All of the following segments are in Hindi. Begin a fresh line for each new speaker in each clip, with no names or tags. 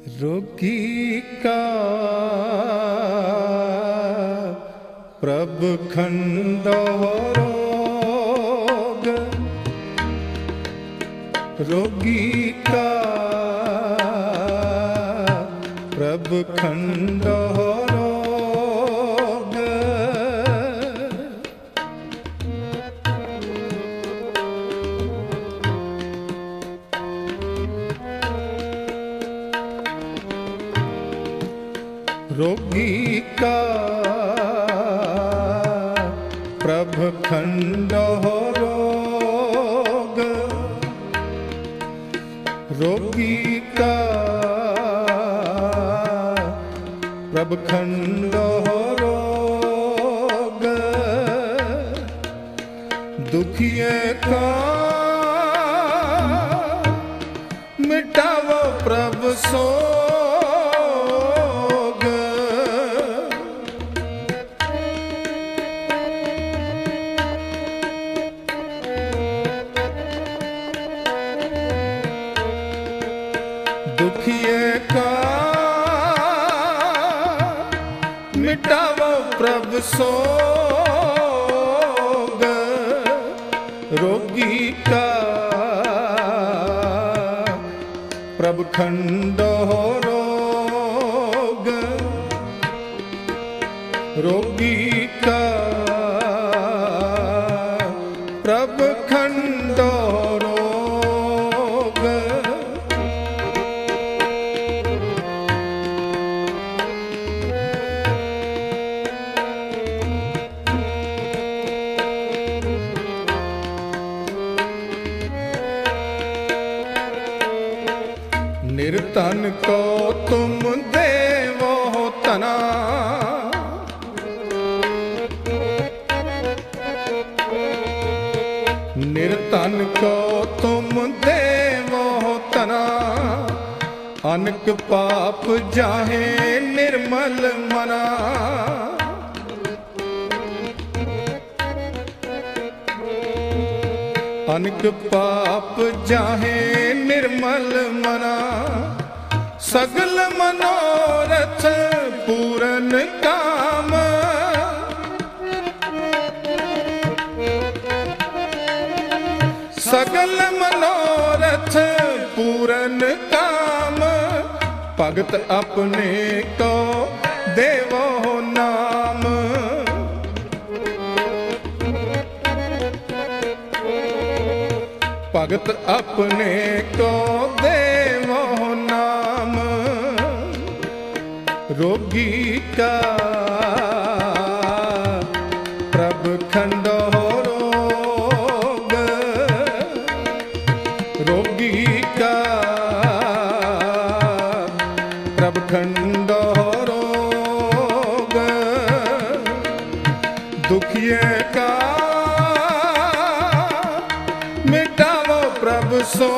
रोगी का प्रभु खंडो रोग, रोगी का प्रभु खंडो रोग, रोगी का प्रभु खंडो रोग, रोगी का प्रभु खंडो रोग, दुखिए का मिटावो प्रभु सोग, दुखिए का मिटावो प्रभु सोग, रोगी का प्रभु खंडो रोग, रोगी का प्रभु खंडो रोग, निर्धन को तुम देवो तना, निर्धन को तुम देवो तना, अनक पाप जाहे निर्मल मना, अनक पाप जाहे निर्मल मना, सगल मनोरथ पूरन काम, सगल मनोरथ पूरन काम, भगत अपने को देवो नाम, भगत अपने को देवो नाम, रोगी का प्रभु खंडो रोग, रोगी का प्रभु खंडो रोग, दुखिए का मिटावो प्रभु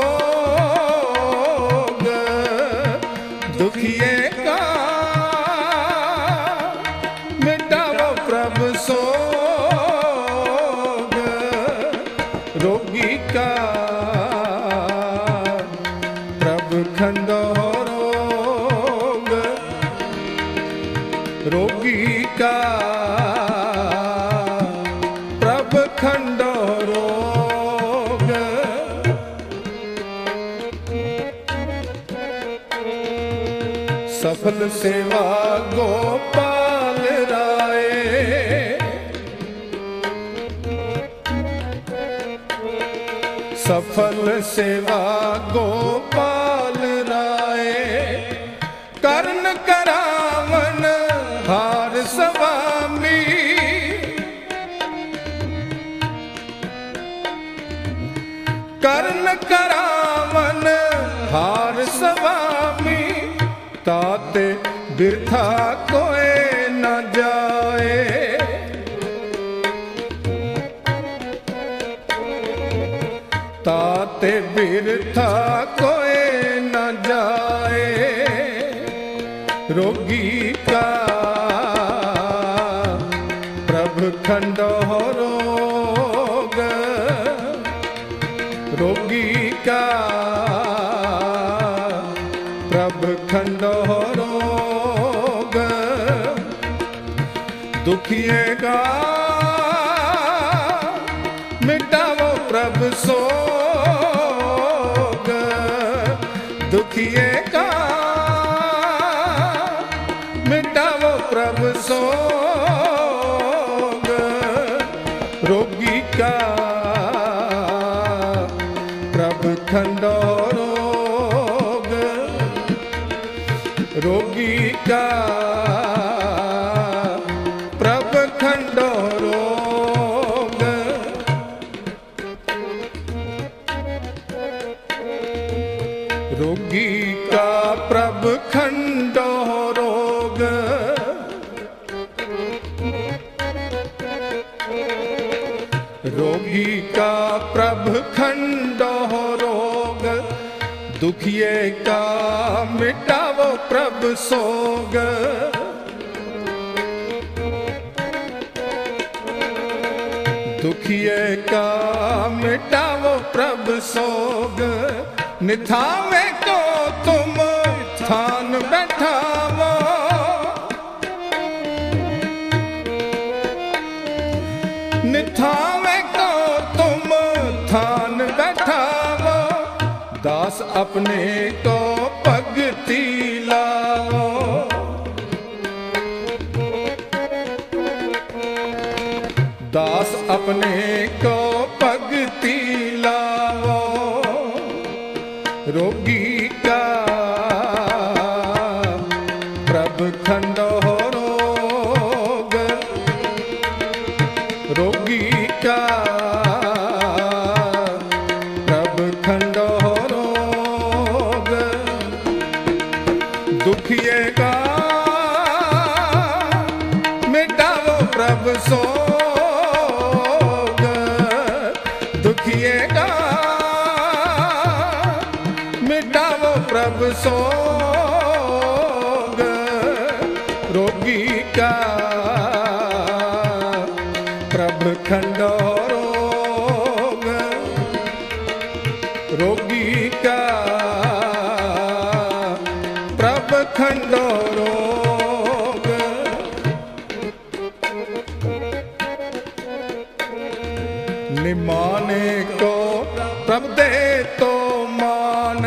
सोग, दुखिए का मिटावो प्रभु सोग, रोगी का प्रभु खंडो रोग, रोगी का प्रभु खंडो रोग, सफल सेवा गोपाल राय, सफल सेवा गोपाल राय, कर्ण करावन हार स्वामी, कर्ण करावन हार स्वामी, ताते बिरथा कोई न जाए, ताते बिरथा कोई न जाए, रोगी का प्रभु खंडो रोग, रोगी का प्रभु खंडो रोग दुखिए का मिटावो प्रभु सोग दुखिए का मिटावो प्रभु सोग रोगी का प्रभु खंडो रोग रोगी का प्रभु खंडो रोग रोगी का प्रभु खंडो रोग रोगी का प्रभु खंडो रोग दुखिए का मिटावो प्रभु सोग दुखिए का मिटावो प्रभु सोग निथावे को तुम स्थान बैठावो निथावे को तुम स्थान बैठावो दास अपने को पगती लाओ दास अपने को पगती लाओ रोगी का प्रभु खंडो रोग रोगी का प्रभु खंडो रोग दुखिए का मिटावो प्रभु सोग दुखिए का मिटावो प्रभु सोग रोगी का प्रभु खंडो रोग रोगी का प्रभु खंडो रोग निमाने को प्रभु दे तो मान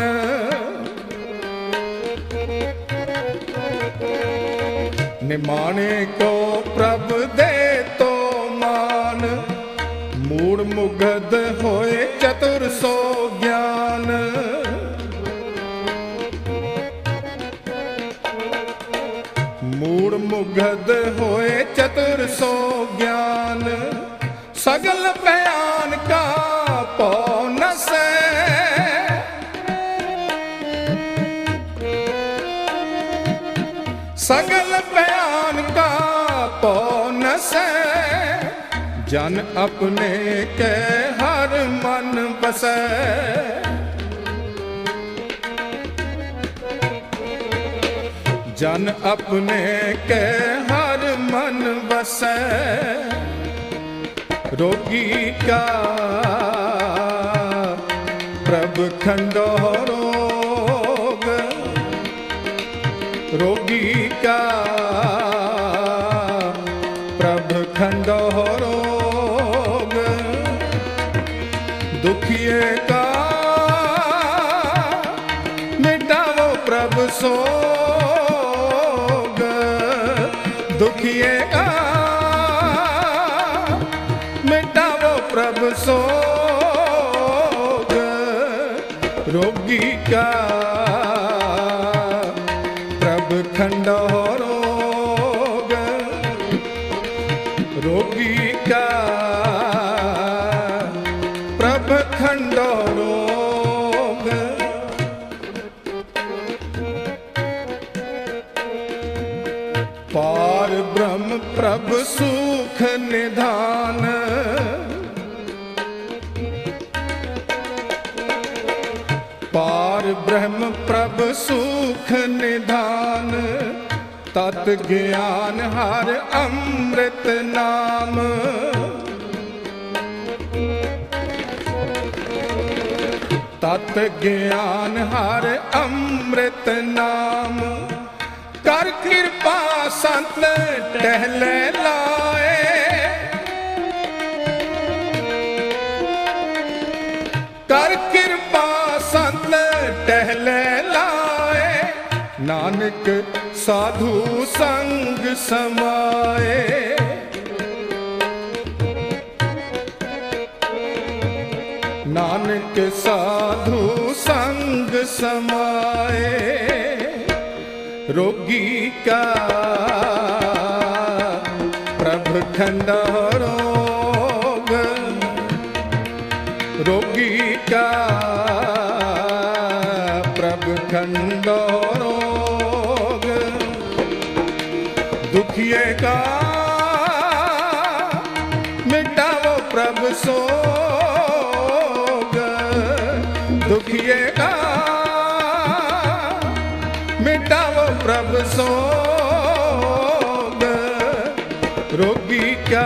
निमाने को प्रभु दे तो मान मूड मुगध होए चतुर सो ज्ञान मूड मुगध होए चतुर सो ज्ञान सगल बयान का पौन से सगल बयान का पौन से जन अपने के हर मन बसे जन अपने के हर मन बसे रोगी का प्रभु खंडो रोग रोगी का प्रभु खंडो रोग दुखिए का मिटावो प्रभु सोग दुखिए का मिटावो प्रभु सोग रोगी का प्रभु खंडो रोग रोगी का प्रभु खंडो रोग पार ब्रह्म प्रभु सुख निधान पार ब्रह्म प्रभु सुख निधान तत् ज्ञान हर अमृत नाम तत ज्ञान हर अमृत नाम। कर कृपा संत टहले लाए, कर कृपा संत टहले लाए। नानक साधु संग समाए, नानक साधु संग समाए। रोगी का प्रभ खंडा रोग, रोगी का प्रभ खंडा रोग। दुखिए का मिटाओ प्रभ सोग, दुखिए का मिटाओ प्रभ सोग। रोगी क्या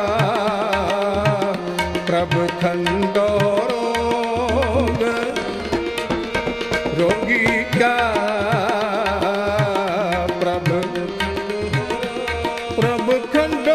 प्रभ खंडो रोग, रोगी क्या प्रभ प्रभ खंडो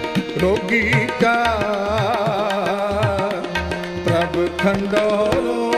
रोगी का प्रभ खंडो।